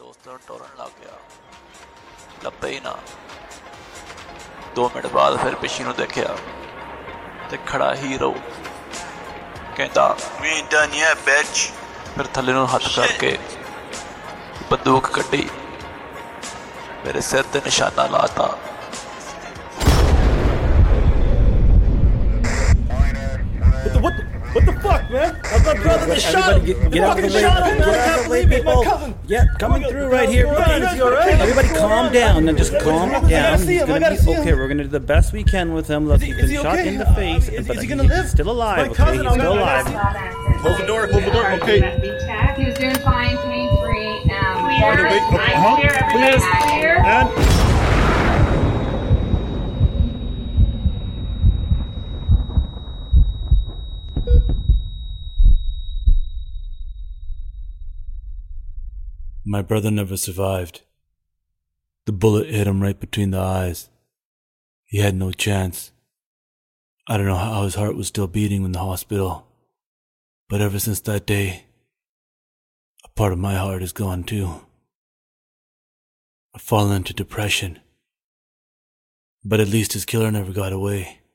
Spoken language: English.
ਦੋਸਤ ਨੂੰ ਟੋਰਨ ਲੱਗ ਗਿਆ, ਲੱਭੇ ਹੀ ਨਾ। 2 ਮਿੰਟ ਬਾਅਦ ਫਿਰ ਪਿੱਛੇ ਨੂੰ ਦੇਖਿਆ ਤੇ ਖੜਾ ਹੀਰੋ ਕਹਿੰਦਾ We ain't done yet, bitch. ਫਿਰ ਥੱਲੇ ਨੂੰ ਹੱਥ ਕਰਕੇ ਬੰਦੂਕ ਕੱਢੀ, ਮੇਰੇ ਸਿਰ ਤੇ ਨਿਸ਼ਾਨਾ ਲਾਤਾ। What the fuck, man? That's my brother that shot him. Get out of the way. Get out of the way, people. Yeah, coming through right here. Everybody calm down and just calm down. He's gonna be okay. We're gonna do the best we can with him. Look, he's been shot in the face, but he's still alive, okay? He's still alive. Close the door, okay. He was doing fine, pain-free. Clear. And My brother never survived. The bullet hit him right between the eyes. He had no chance. I don't know how his heart was still beating in the hospital, but ever since that day, a part of my heart is gone too. I've fallen into depression, but at least his killer never got away.